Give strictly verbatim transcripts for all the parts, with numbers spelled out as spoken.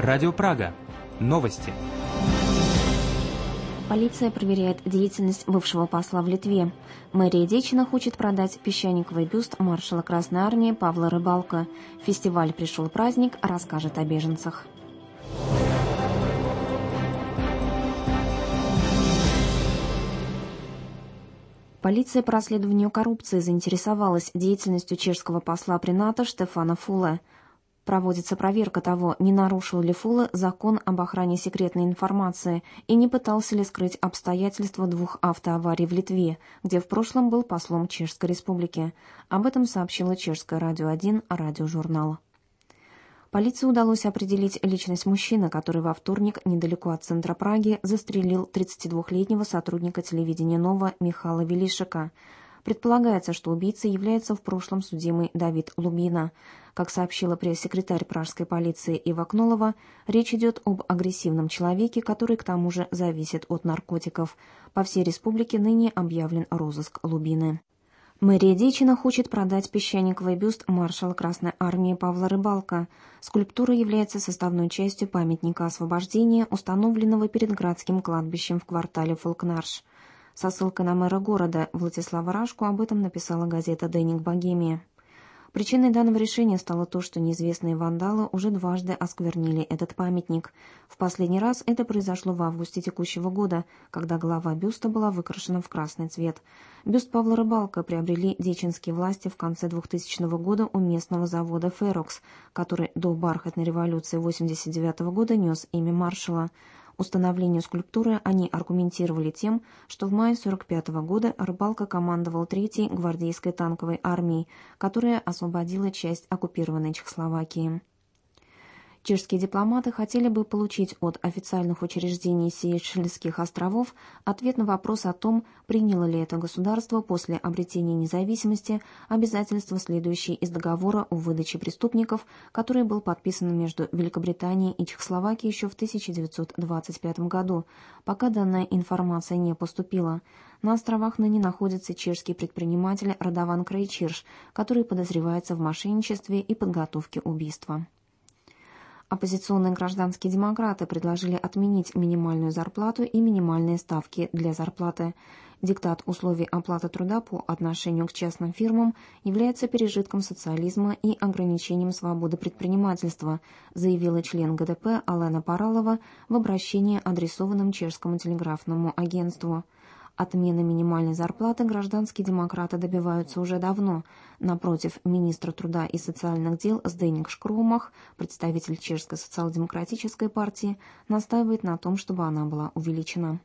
Радио Прага. Новости. Полиция проверяет деятельность бывшего посла в Литве. Мэрия Дечина хочет продать песчаниковый бюст маршала Красной Армии Павла Рыбалка. Фестиваль «Пришел праздник» расскажет о беженцах. Полиция по расследованию коррупции заинтересовалась деятельностью чешского посла при НАТО Штефана Фуле. Проводится проверка того, не нарушил ли Фуле закон об охране секретной информации и не пытался ли скрыть обстоятельства двух автоаварий в Литве, где в прошлом был послом Чешской Республики. Об этом сообщила чешское радио один, радиожурнал. Полиции удалось определить личность мужчины, который во вторник недалеко от центра Праги застрелил тридцатидвухлетнего сотрудника телевидения «Нова» Михала Велишика. Предполагается, что убийцей является в прошлом судимый Давид Лубина. Как сообщила пресс-секретарь пражской полиции Ива Кнолова, речь идет об агрессивном человеке, который к тому же зависит от наркотиков. По всей республике ныне объявлен розыск Лубины. Мэрия Дечина хочет продать песчаниковый бюст маршала Красной Армии Павла Рыбалка. Скульптура является составной частью памятника освобождения, установленного перед городским кладбищем в квартале Фолкнарш. Со ссылкой на мэра города Владислава Рашку об этом написала газета «Деник Богемия». Причиной данного решения стало то, что неизвестные вандалы уже дважды осквернили этот памятник. В последний раз это произошло в августе текущего года, когда голова бюста была выкрашена в красный цвет. Бюст Павла Рыбалка приобрели дечинские власти в конце двухтысячного года у местного завода «Ферокс», который до бархатной революции восемьдесят девятого года нес имя маршала. Установлению скульптуры они аргументировали тем, что в мае сорок пятого года Рыбалка командовал третьей гвардейской танковой армией, которая освободила часть оккупированной Чехословакии. Чешские дипломаты хотели бы получить от официальных учреждений Сейшельских островов ответ на вопрос о том, приняло ли это государство после обретения независимости обязательства, следующие из договора о выдаче преступников, который был подписан между Великобританией и Чехословакией еще в тысяча девятьсот двадцать пятом году, пока данная информация не поступила. На островах ныне находится чешский предприниматель Радован Крайчирш, который подозревается в мошенничестве и подготовке убийства. Оппозиционные гражданские демократы предложили отменить минимальную зарплату и минимальные ставки для зарплаты. Диктат условий оплаты труда по отношению к частным фирмам является пережитком социализма и ограничением свободы предпринимательства, заявила член ГДП Алена Паралова в обращении, адресованном чешскому телеграфному агентству. Отмены минимальной зарплаты гражданские демократы добиваются уже давно. Напротив, министр труда и социальных дел Зденик Шкромах, представитель Чешской социал-демократической партии, настаивает на том, чтобы она была увеличена.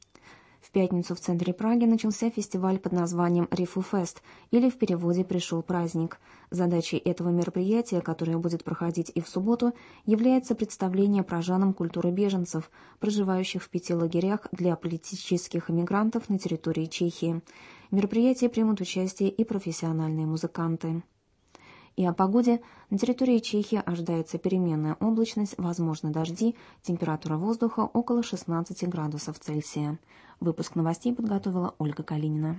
В пятницу в центре Праги начался фестиваль под названием «Рифуфест», или в переводе «Пришел праздник». Задачей этого мероприятия, которое будет проходить и в субботу, является представление пражанам культуры беженцев, проживающих в пяти лагерях для политических эмигрантов на территории Чехии. В мероприятии примут участие и профессиональные музыканты. И о погоде. На территории Чехии ожидается переменная облачность, возможны дожди, температура воздуха около шестнадцати градусов Цельсия. Выпуск новостей подготовила Ольга Калинина.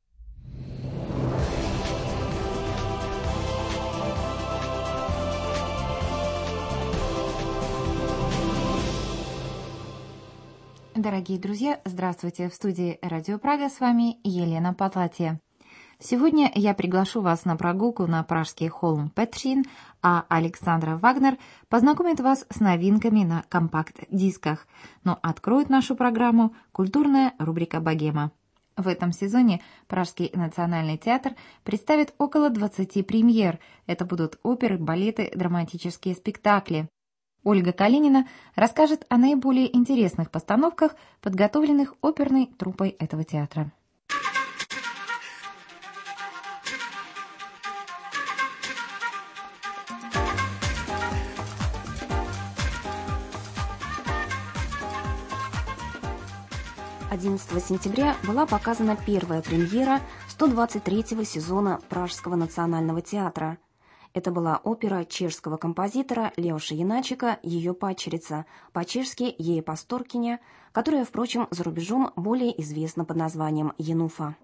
Дорогие друзья, здравствуйте! В студии Радио Прага с вами Елена Патлатия. Сегодня я приглашу вас на прогулку на пражский холм Петřín, а Александра Вагнер познакомит вас с новинками на компакт-дисках. Но откроет нашу программу культурная рубрика «Богема». В этом сезоне Пражский национальный театр представит около двадцати премьер. Это будут оперы, балеты, драматические спектакли. Ольга Калинина расскажет о наиболее интересных постановках, подготовленных оперной труппой этого театра. одиннадцатого сентября была показана первая премьера сто двадцать третьего сезона Пражского национального театра. Это была опера чешского композитора Леоша Яначика «Ее падчерица», по-чешски «Ей Пасторкиня», которая, впрочем, за рубежом более известна под названием «Януфа».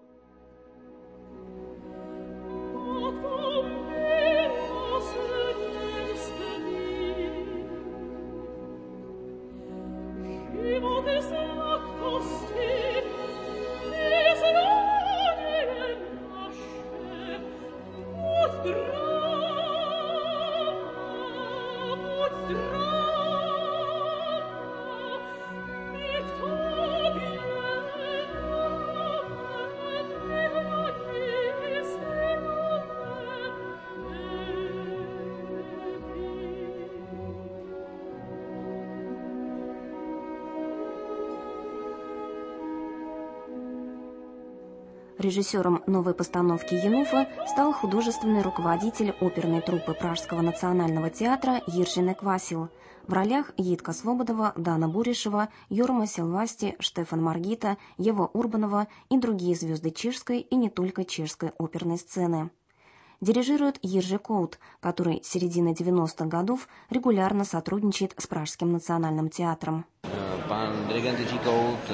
Режиссером новой постановки «Енуфа» стал художественный руководитель оперной труппы Пражского национального театра Jiří Nekvasil. В ролях Йитка Слободова, Дана Буришева, Jorma Silvasti, Штефан Маргита, Ева Урбанова и другие звезды чешской и не только чешской оперной сцены. Дирижирует Jiří Kout, который с середины девяностых годов регулярно сотрудничает с Пражским национальным театром. Pan dirigent Jiří Kout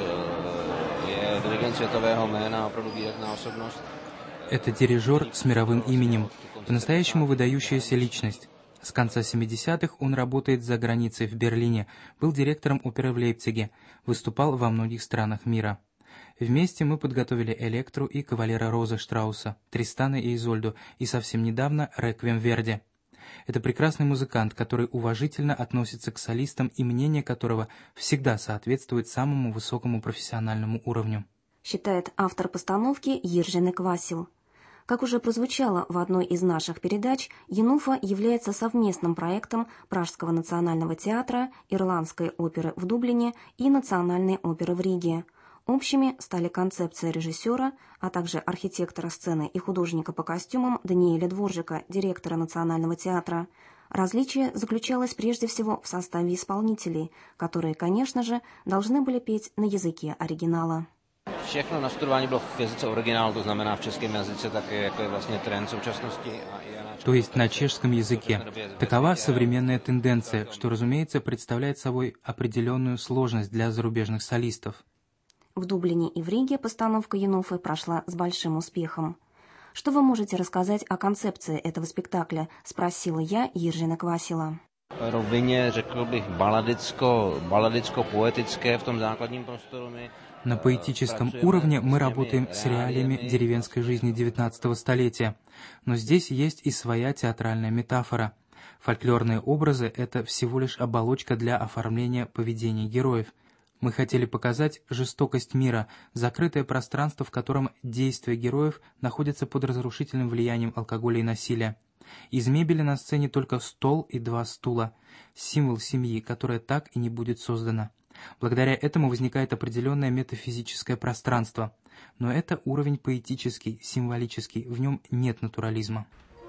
je dirigent světového jména, opravdu výrazná osobnost. Это дирижер с мировым именем, по-настоящему выдающаяся личность. С конца семидесятых он работает за границей в Берлине, был директором оперы в Лейпциге, выступал во многих странах мира. Вместе мы подготовили «Электру» и «Кавалера Розы» Штрауса, «Тристана» и «Изольду» и совсем недавно «Реквием» Верди. Это прекрасный музыкант, который уважительно относится к солистам и мнение которого всегда соответствует самому высокому профессиональному уровню. Считает автор постановки Jiří Nekvasil. Как уже прозвучало в одной из наших передач, «Енуфа» является совместным проектом Пражского национального театра, Ирландской оперы в Дублине и Национальной оперы в Риге. Общими стали концепция режиссера, а также архитектора сцены и художника по костюмам Даниэля Дворжика, директора Национального театра. Различие заключалось прежде всего в составе исполнителей, которые, конечно же, должны были петь на языке оригинала. Všechno nastudování bylo v jazyce originálu, to znamená v českém jazyce, také jako je vlastně trend současnosti. То есть на чешском языке. Такова современная тенденция, что, разумеется, представляет собой определенную сложность для зарубежных солистов. В Дублине и в Риге постановка «Енуфы» прошла с большим успехом. «Что вы можете рассказать о концепции этого спектакля?» – спросила я Jiří Nekvasila. Rovině, řekl bych, baladicko, baladicko-poetické v tom základním prostoru. На поэтическом уровне мы работаем с реалиями деревенской жизни девятнадцатого столетия, но здесь есть и своя театральная метафора. Фольклорные образы – это всего лишь оболочка для оформления поведения героев. Мы хотели показать жестокость мира, закрытое пространство, в котором действия героев находятся под разрушительным влиянием алкоголя и насилия. Из мебели на сцене только стол и два стула, символ семьи, которая так и не будет создана. Благодаря этому возникает определенное метафизическое пространство. Но это уровень поэтический, символический, в нем нет натурализма.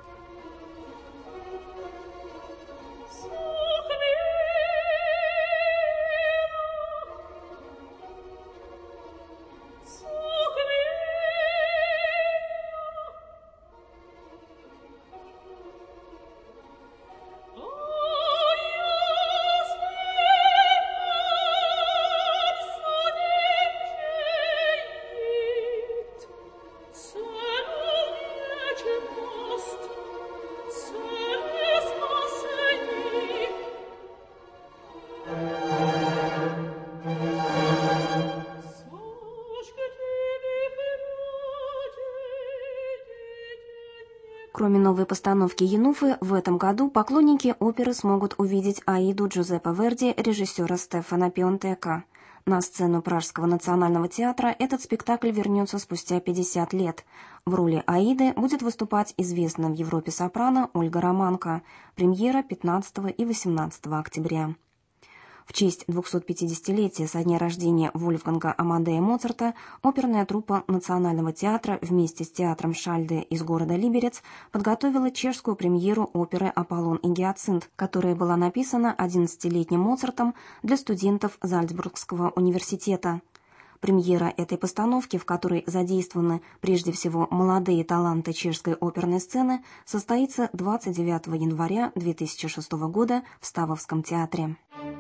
Кроме новой постановки «Енуфы», в этом году поклонники оперы смогут увидеть «Аиду» Джузеппе Верди режиссера Стефана Пионтека. На сцену Пражского национального театра этот спектакль вернется спустя пятьдесят лет. В роли Аиды будет выступать известная в Европе сопрано Ольга Романко. Премьера пятнадцатого и восемнадцатого октября. В честь двухсотпятидесятилетия со дня рождения Вольфганга Амадея Моцарта оперная труппа Национального театра вместе с театром Шальде из города Либерец подготовила чешскую премьеру оперы «Аполлон и Гиацинт», которая была написана одиннадцатилетним Моцартом для студентов Зальцбургского университета. Премьера этой постановки, в которой задействованы прежде всего молодые таланты чешской оперной сцены, состоится двадцать девятого января две тысячи шестого года в Ставовском театре.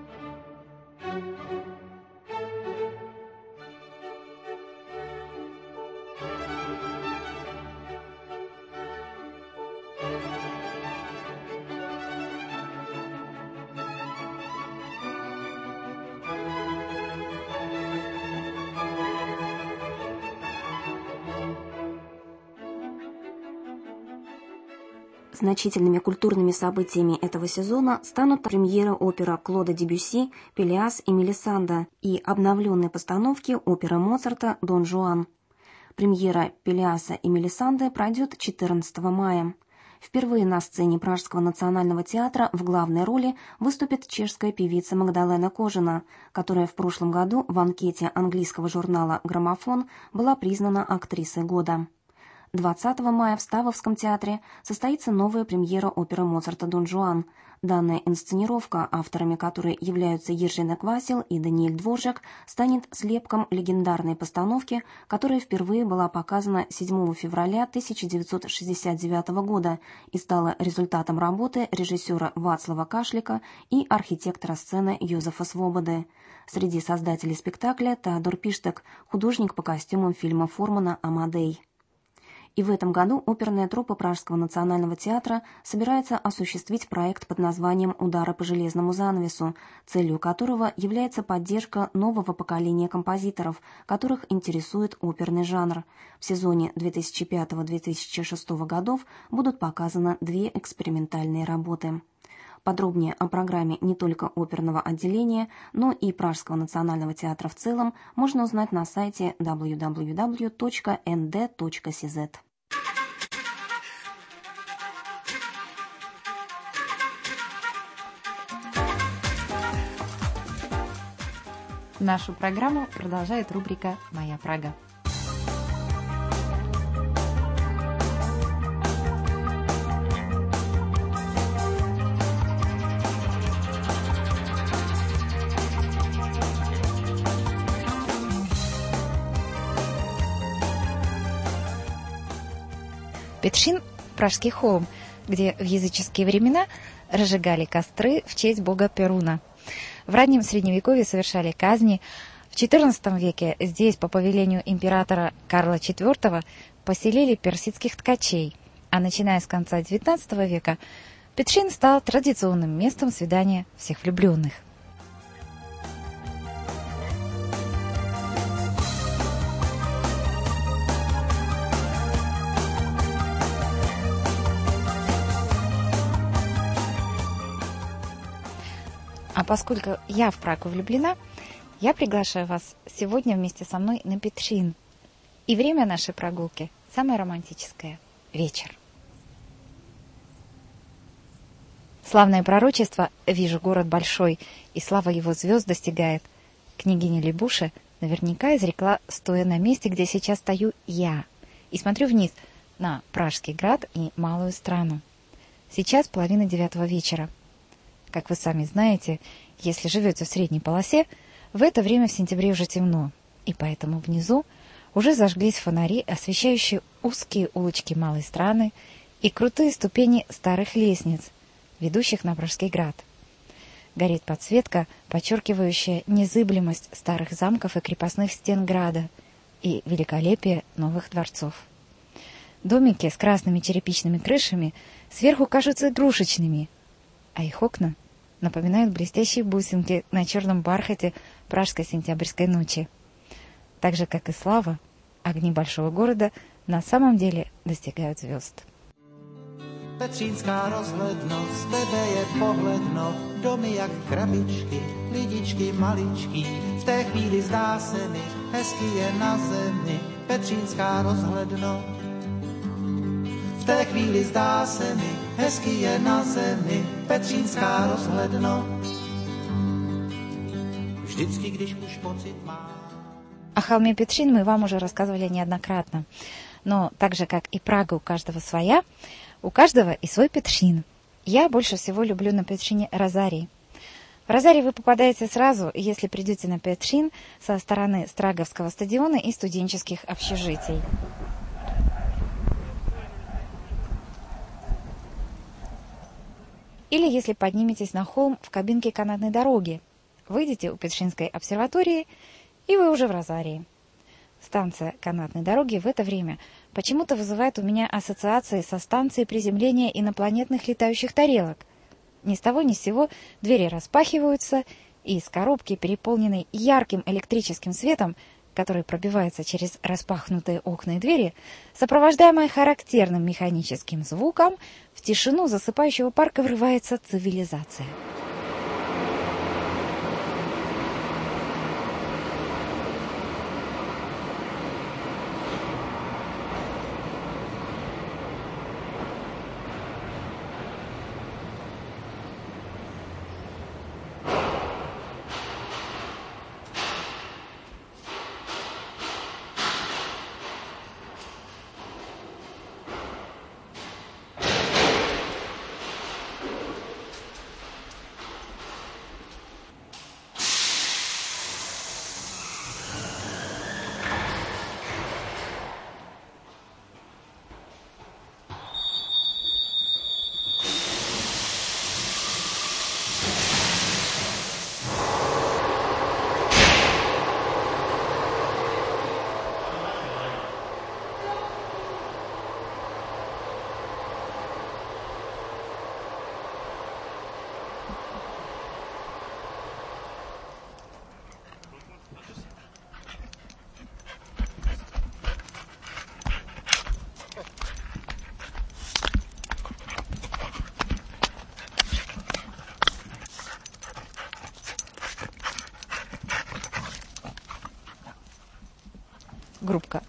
Значительными культурными событиями этого сезона станут премьера оперы Клода Дебюсси «Пелиас и Мелисанда» и обновленной постановки оперы Моцарта «Дон Жуан». Премьера «Пелиаса и Мелисанды» пройдет четырнадцатого мая. Впервые на сцене Пражского национального театра в главной роли выступит чешская певица Магдалена Кожина, которая в прошлом году в анкете английского журнала «Граммофон» была признана актрисой года. двадцатого мая в Ставовском театре состоится новая премьера оперы Моцарта «Дон Жуан». Данная инсценировка, авторами которой являются Ержина Квасил и Даниэль Дворжак, станет слепком легендарной постановки, которая впервые была показана седьмого февраля тысяча девятьсот шестьдесят девятого года и стала результатом работы режиссера Вацлава Кашлика и архитектора сцены Йозефа Свободы. Среди создателей спектакля Теодор Пиштек, художник по костюмам фильма Формана «Амадей». И в этом году оперная труппа Пражского национального театра собирается осуществить проект под названием «Удары по железному занавесу», целью которого является поддержка нового поколения композиторов, которых интересует оперный жанр. В сезоне две тысячи пятого — две тысячи шестого годов будут показаны две экспериментальные работы. Подробнее о программе не только оперного отделения, но и Пражского национального театра в целом можно узнать на сайте дабл ю дабл ю дабл ю точка эн дэ точка си зет. Нашу программу продолжает рубрика «Моя Прага». Петшин – пражский холм, где в языческие времена разжигали костры в честь бога Перуна. В раннем Средневековье совершали казни. В четырнадцатом веке здесь по повелению императора Карла четвёртого поселили персидских ткачей, а начиная с конца девятнадцатого века Петшин стал традиционным местом свидания всех влюбленных. А поскольку я в Прагу влюблена, я приглашаю вас сегодня вместе со мной на Петшин. И время нашей прогулки самое романтическое – вечер. Славное пророчество «Вижу город большой, и слава его звезд достигает» княгиня Лебуше наверняка изрекла, стоя на месте, где сейчас стою я, и смотрю вниз на Пражский град и малую страну. Сейчас половина девятого вечера. Как вы сами знаете, если живете в средней полосе, в это время в сентябре уже темно, и поэтому внизу уже зажглись фонари, освещающие узкие улочки малой страны и крутые ступени старых лестниц, ведущих на Пражский град. Горит подсветка, подчеркивающая незыблемость старых замков и крепостных стен града и великолепие новых дворцов. Домики с красными черепичными крышами сверху кажутся игрушечными, а их окна напоминают блестящие бусинки на черном бархате пражской сентябрьской ночи. Так же, как и слава, огни большого города на самом деле достигают звезд. Petřínská rozhledno, z tebe je pohledno, domy jak krabičky, lidičky maličký, v té chvíli zdá se mi, hezky je na zemi, Petřínská rozhledno. V té chvíli zdá se mi, hezky je na zemi, Petřínská rozhledno. Vždycky, když už pocit má. О холме Петшин мы вам уже рассказывали неоднократно. Но так же, как и Прага у каждого своя, у каждого и свой Петшин. Я больше всего люблю на Петшине розарий. В розарий вы попадаете сразу, если придете на Петшин со стороны Страговского стадиона и студенческих общежитий. Или если подниметесь на холм в кабинке канатной дороги, выйдете у Петшинской обсерватории, и вы уже в розарии. Станция канатной дороги в это время почему-то вызывает у меня ассоциации со станцией приземления инопланетных летающих тарелок. Ни с того ни с сего двери распахиваются, и из коробки, переполненной ярким электрическим светом, который пробивается через распахнутые окна и двери, сопровождаемая характерным механическим звуком, в тишину засыпающего парка врывается цивилизация.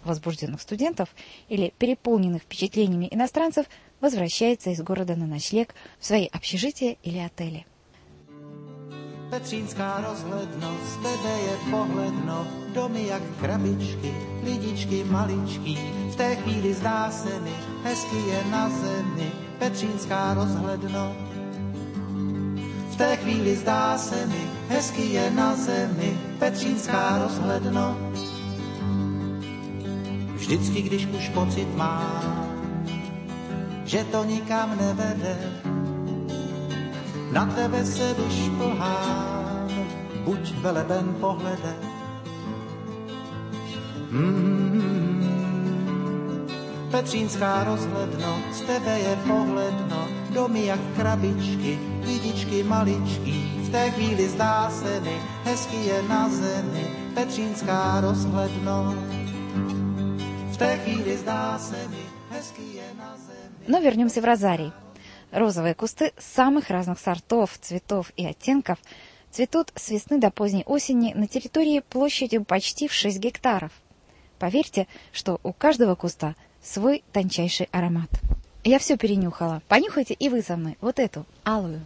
возбужденных студентов или переполненных впечатлениями иностранцев возвращается из города на ночлег в свои общежития или отели. Petřínská rozhledno, z tebe je pohledno, domy jak krabičky, lidičky maličký. V té chvíli zdá se mi, hezky je na zemi, Petřínská rozhledno. V té chvíli zdá se mi, hezky je na zemi, Petřínská rozhledno. Vždycky, když už pocit mám, že to nikam nevede, na tebe se vyšplhám, buď veleben pohlede. Mm-hmm. Petřínská rozhledno, z tebe je pohledno, domy jak krabičky, lidičky maličký. V té chvíli zdá se mi, hezky je na zemi, Petřínská rozhledno. V té chvíli zdá se mi, hezky je na zemi. Но вернемся в Розарий. Розовые кусты самых разных сортов, цветов и оттенков цветут с весны до поздней осени на территории площадью почти в шесть гектаров. Поверьте, что у каждого куста свой тончайший аромат. Я все перенюхала. Понюхайте и вы со мной вот эту, алую.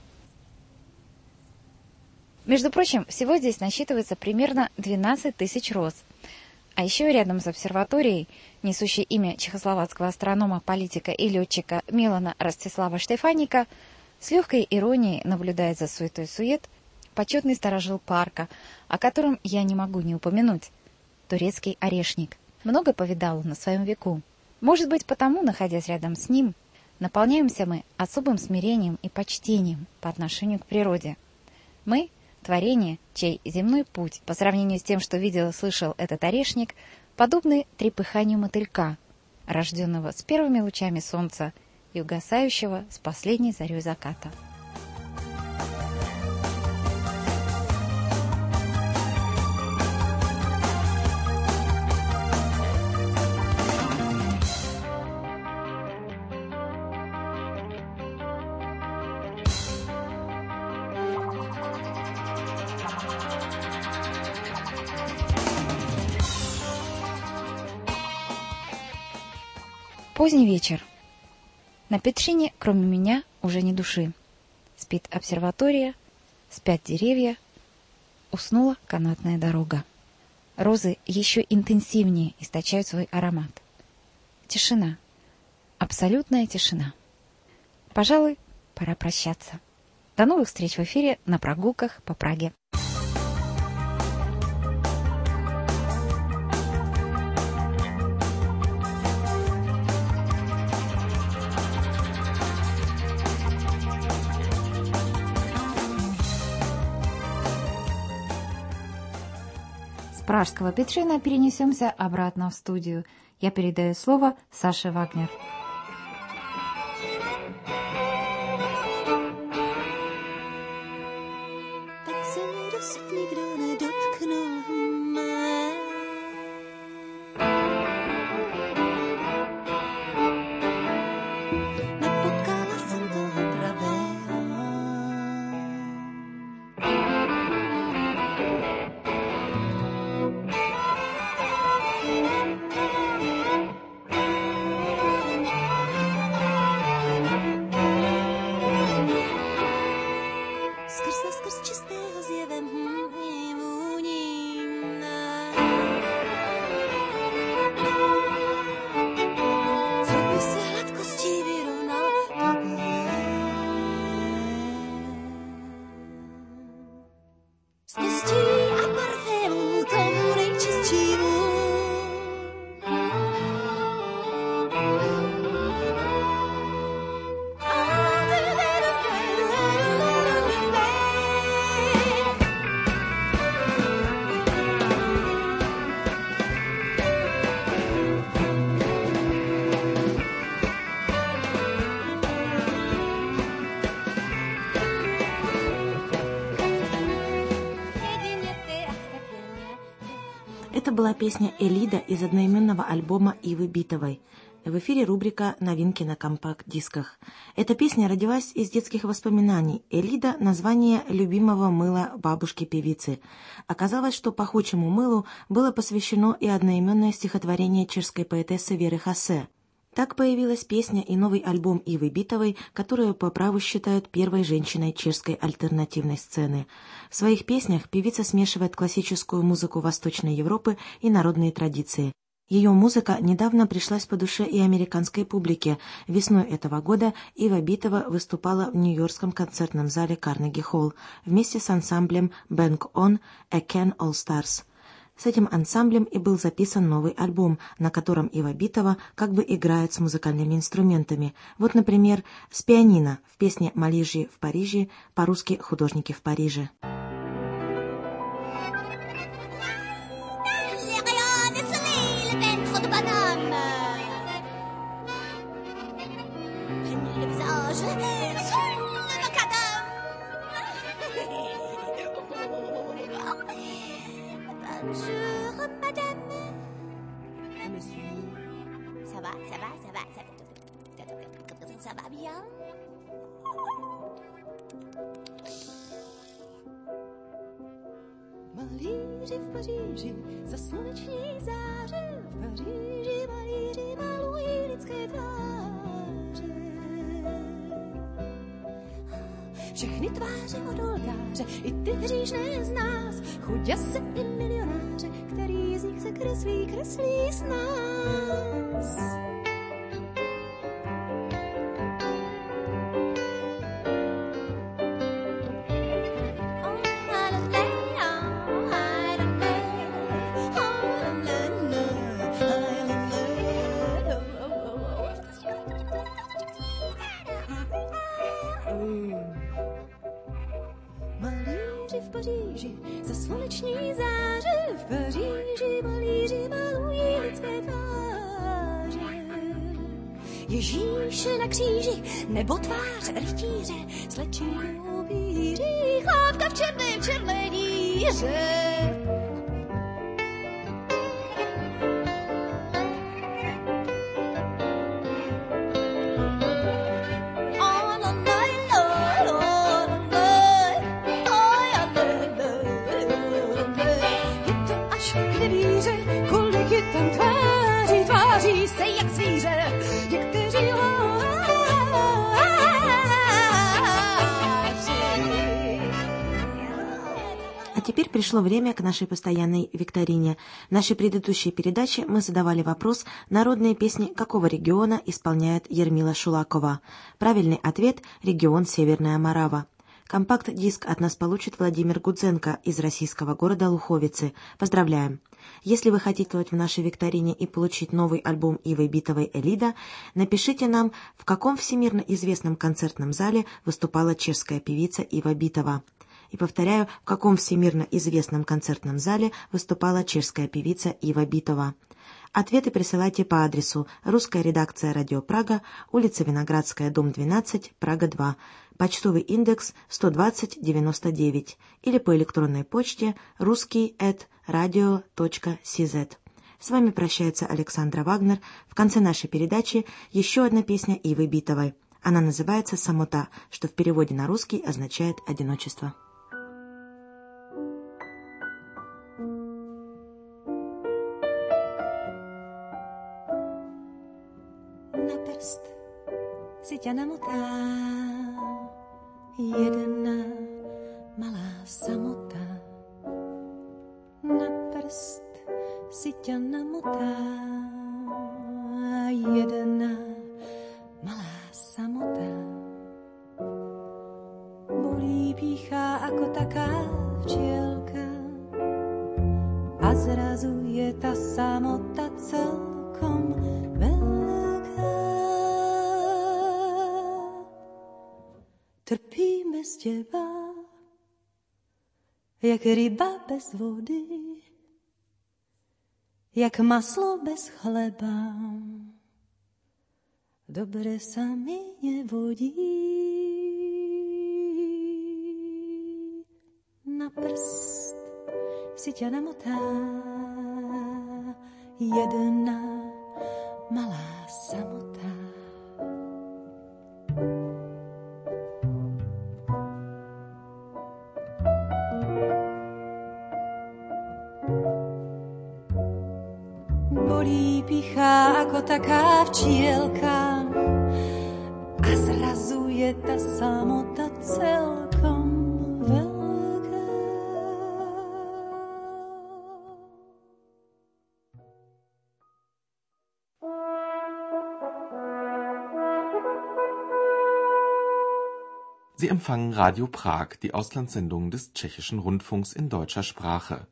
Между прочим, всего здесь насчитывается примерно двенадцать тысяч роз. А еще рядом с обсерваторией, несущей имя чехословацкого астронома, политика и летчика Милана Ростислава Штефаника, с легкой иронией наблюдает за суетой-сует почетный сторожил парка, о котором я не могу не упомянуть, турецкий орешник. Много повидал он на своем веку. Может быть, потому, находясь рядом с ним, наполняемся мы особым смирением и почтением по отношению к природе. Мы — творение, чей земной путь, по сравнению с тем, что видел и слышал этот орешник, подобный трепыханию мотылька, рожденного с первыми лучами солнца и угасающего с последней зарей заката. Поздний вечер. На Петрине, кроме меня, уже ни души. Спит обсерватория, спят деревья, уснула канатная дорога. Розы еще интенсивнее источают свой аромат. Тишина. Абсолютная тишина. Пожалуй, пора прощаться. До новых встреч в эфире на прогулках по Праге. С пражского Петрина перенесемся обратно в студию. Я передаю слово Саше Вагнер. Это была песня «Элида» из одноименного альбома Ивы Битовой. В эфире рубрика «Новинки на компакт-дисках». Эта песня родилась из детских воспоминаний. Элида – название любимого мыла бабушки-певицы. Оказалось, что пахучему мылу было посвящено и одноименное стихотворение чешской поэтессы Веры Хосе. Так появилась песня и новый альбом Ивы Битовой, которую по праву считают первой женщиной чешской альтернативной сцены. В своих песнях певица смешивает классическую музыку Восточной Европы и народные традиции. Ее музыка недавно пришлась по душе и американской публике. Весной этого года Ива Битова выступала в нью-йоркском концертном зале Карнеги-Холл вместе с ансамблем Bang On A Can All Stars. С этим ансамблем и был записан новый альбом, на котором Ива Битова как бы играет с музыкальными инструментами. Вот, например, с пианино в песне «Малижи в Париже», по-русски «Художники в Париже». Bonjour, madame. Monsieur. Ça va, ça va, ça va, ça va. Ça va bien? Malíři v Paříži, za sluneční záře, v Paříži malíři malují lidské tváře. Všechny tváře odolkáře, i ty hříšné z nás, chuděse i milionáře, který z nich se kreslí, kreslí s nás. V Paříži, za sluneční záře, v Paříži malíři malují lidské tváře. Ježíše na kříži, nebo tvář rytíře, slečí upíří, chlávka v černém červeníře. А теперь пришло время к нашей постоянной викторине. В нашей предыдущей передаче мы задавали вопрос, народные песни какого региона исполняет Ермила Шулакова. Правильный ответ – регион Северная Морава. Компакт-диск от нас получит Владимир Гудзенко из российского города Луховицы. Поздравляем! Если вы хотите быть в нашей викторине и получить новый альбом Ивы Битовой «Элида», напишите нам, в каком всемирно известном концертном зале выступала чешская певица Ива Битова. И повторяю, в каком всемирно известном концертном зале выступала чешская певица Ива Битова. Ответы присылайте по адресу: русская редакция «Радио Прага», улица Виноградская, дом двенадцать, Прага два, почтовый индекс сто двадцать девяносто девять, или по электронной почте русский эт радио точка си зет. С вами прощается Александра Вагнер. В конце нашей передачи еще одна песня Ивы Битовой. Она называется «Самота», что в переводе на русский означает «одиночество». Na prst si ťa namotá jedna malá samota. Na prst si ťa namotá jedna malá samota. Bolí píchá ako taká včielka a zrazu je ta samota celkom veľká. Trpím bez teba, jak ryba bez vody, jak maslo bez chleba. Dobre sa mi nevodí. Na prst si ťa namotá jedna malá samota. Bolí pichá ako taká včielka a zrazu je ta samota celkom veľká. Sie empfangen Radio Prag, die Auslandssendung des Tschechischen Rundfunks in deutscher Sprache.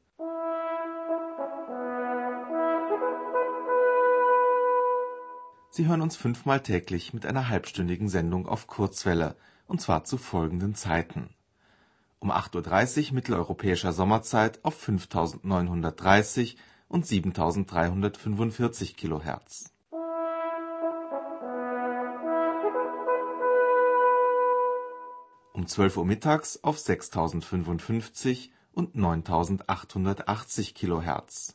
Sie hören uns fünfmal täglich mit einer halbstündigen Sendung auf Kurzwelle, und zwar zu folgenden Zeiten: um acht Uhr dreißig mitteleuropäischer Sommerzeit auf fünftausendneunhundertdreißig und siebentausenddreihundertfünfundvierzig Kilohertz. Um zwölf Uhr mittags auf sechstausendfünfundfünfzig und neuntausendachthundertachtzig Kilohertz.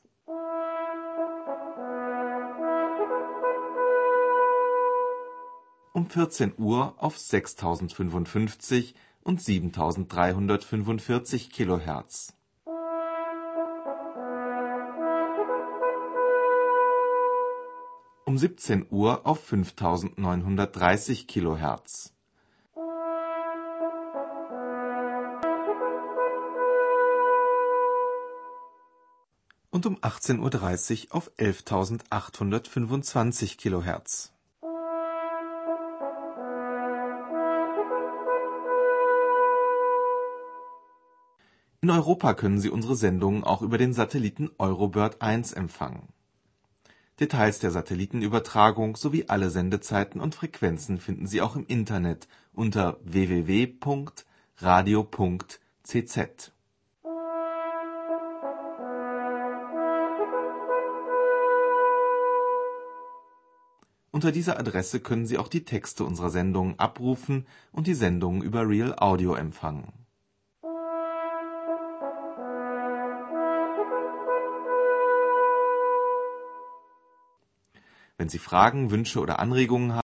Um vierzehn Uhr auf sechstausendfünfundfünfzig und siebentausenddreihundertfünfundvierzig Kilohertz. Um siebzehn Uhr auf fünftausendneunhundertdreißig Kilohertz. Und um achtzehn Uhr dreißig auf elftausendachthundertfünfundzwanzig Kilohertz. In Europa können Sie unsere Sendungen auch über den Satelliten Eurobird eins empfangen. Details der Satellitenübertragung sowie alle Sendezeiten und Frequenzen finden Sie auch im Internet unter w w w punkt radio punkt c z. Unter dieser Adresse können Sie auch die Texte unserer Sendungen abrufen und die Sendungen über Real Audio empfangen. Wenn Sie Fragen, Wünsche oder Anregungen haben,